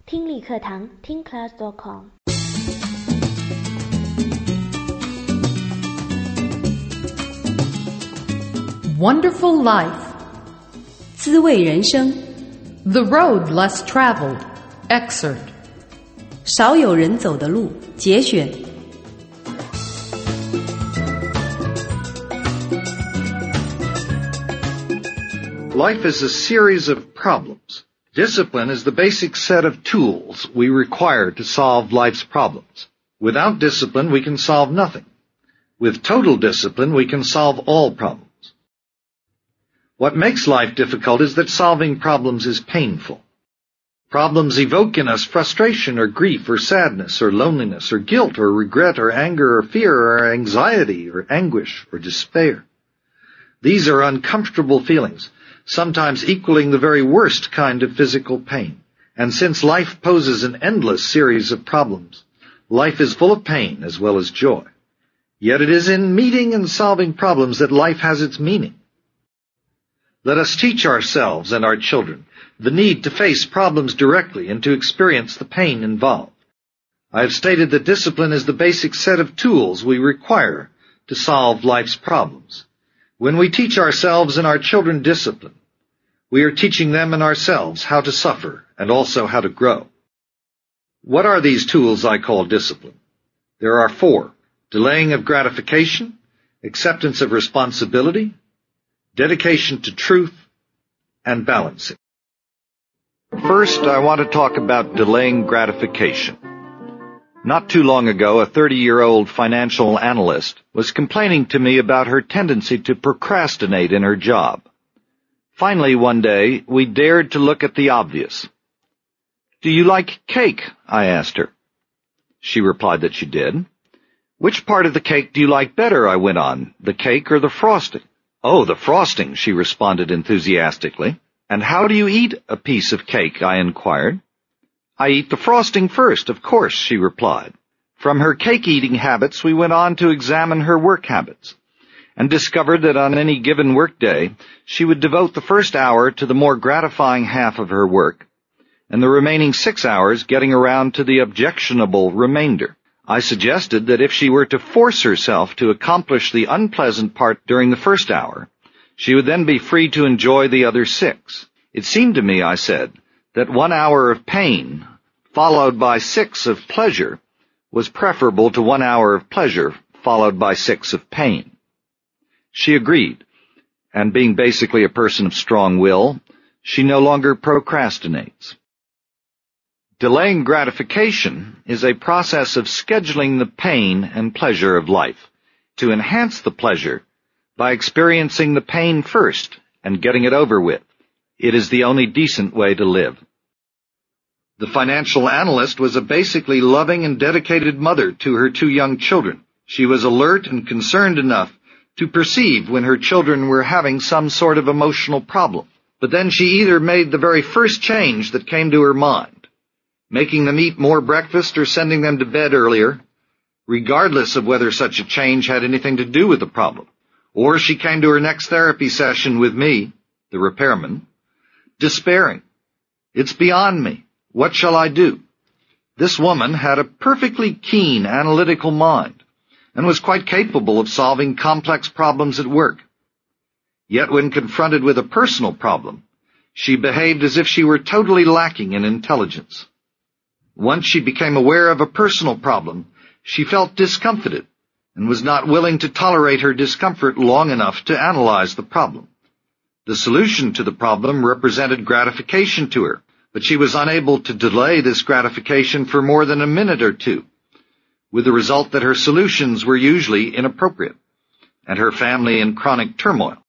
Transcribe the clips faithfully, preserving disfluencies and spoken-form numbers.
听力课堂听 class dot com。 Wonderful life. 滋味人生。 The road less traveled. Excerpt. 少有人走的路。节选。 Life is a series of problems. Discipline is the basic set of tools we require to solve life's problems. Without discipline, we can solve nothing. With total discipline, we can solve all problems. What makes life difficult is that solving problems is painful. Problems evoke in us frustration or grief or sadness or loneliness or guilt or regret or anger or fear or anxiety or anguish or despair. These are uncomfortable feelings, sometimes equaling the very worst kind of physical pain. And since life poses an endless series of problems, life is full of pain as well as joy. Yet it is in meeting and solving problems that life has its meaning. Let us teach ourselves and our children the need to face problems directly and to experience the pain involved. I have stated that discipline is the basic set of tools we require to solve life's problems. When we teach ourselves and our children discipline, we are teaching them and ourselves how to suffer and also how to grow. What are these tools I call discipline? There are four: delaying of gratification, acceptance of responsibility, dedication to truth, and balancing. First, I want to talk about delaying gratification. Not too long ago, a thirty-year-old financial analyst was complaining to me about her tendency to procrastinate in her job. Finally, one day, we dared to look at the obvious. "Do you like cake?" I asked her. She replied that she did. "Which part of the cake do you like better?" I went on. "The cake or the frosting?" "Oh, the frosting," she responded enthusiastically. "And how do you eat a piece of cake?" I inquired. "I eat the frosting first, of course," she replied. From her cake-eating habits, we went on to examine her work habits, and discovered that on any given workday, she would devote the first hour to the more gratifying half of her work, and the remaining six hours getting around to the objectionable remainder. I suggested that if she were to force herself to accomplish the unpleasant part during the first hour, she would then be free to enjoy the other six. It seemed to me, I said, that one hour of pain, followed by six of pleasure, was preferable to one hour of pleasure, followed by six of pain. She agreed, and being basically a person of strong will, she no longer procrastinates. Delaying gratification is a process of scheduling the pain and pleasure of life, to enhance the pleasure by experiencing the pain first and getting it over with. It is the only decent way to live. The financial analyst was a basically loving and dedicated mother to her two young children. She was alert and concerned enough to perceive when her children were having some sort of emotional problem. But then she either made the very first change that came to her mind, making them eat more breakfast or sending them to bed earlier, regardless of whether such a change had anything to do with the problem, or she came to her next therapy session with me, the repairman, despairing. "It's beyond me. What shall I do?" This woman had a perfectly keen, analytical mind, and was quite capable of solving complex problems at work. Yet when confronted with a personal problem, she behaved as if she were totally lacking in intelligence. Once she became aware of a personal problem, she felt discomfited and was not willing to tolerate her discomfort long enough to analyze the problem. The solution to the problem represented gratification to her, but she was unable to delay this gratification for more than a minute or two, with the result that her solutions were usually inappropriate, and her family in chronic turmoil.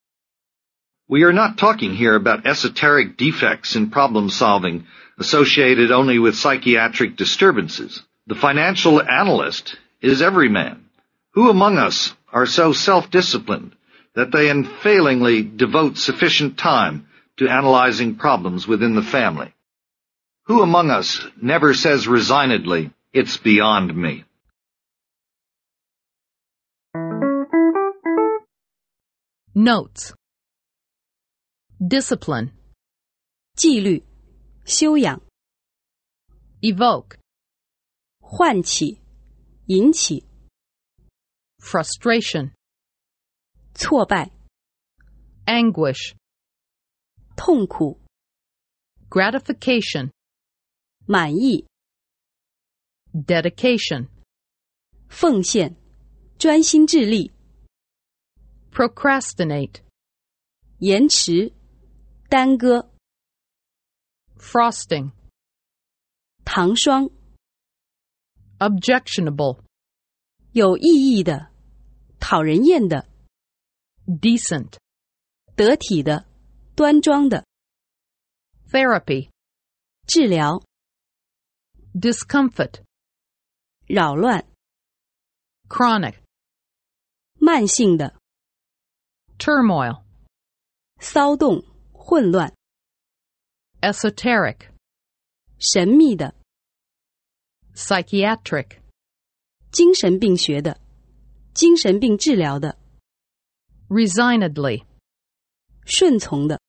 We are not talking here about esoteric defects in problem-solving associated only with psychiatric disturbances. The financial analyst is every man. Who among us are so self-disciplined that they unfailingly devote sufficient time to analyzing problems within the family? Who among us never says resignedly, "It's beyond me"? Notes. Discipline. 纪律、修养。 evoke, 唤起，引起， frustration, 挫败， anguish, 痛苦， gratification, 满意， dedication, 奉献，专心致力， procrastinate, 延迟，耽搁， frosting, 糖霜， objectionable, 有意义的，讨人厌的， decent, 得体的，端庄的， therapy, 治疗， discomfort, 扰乱， chronic, 慢性的， turmoil, 骚动，混乱， esoteric, 神秘的， psychiatric, 精神病学的，精神病治疗的， resignedly, 顺从的。